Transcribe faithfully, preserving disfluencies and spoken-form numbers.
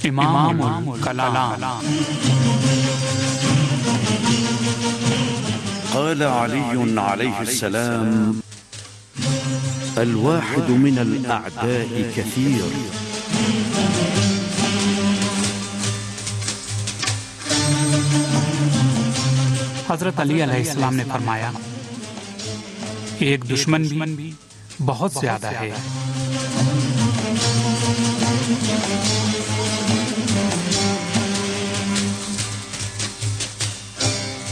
इमामुल कलाम। قال علي عليه السلام: الواحد من الأعداء كثير. हजरत अली अलैहिस्सलाम ने फरमाया, एक दुश्मन भी बहुत ज्यादा है।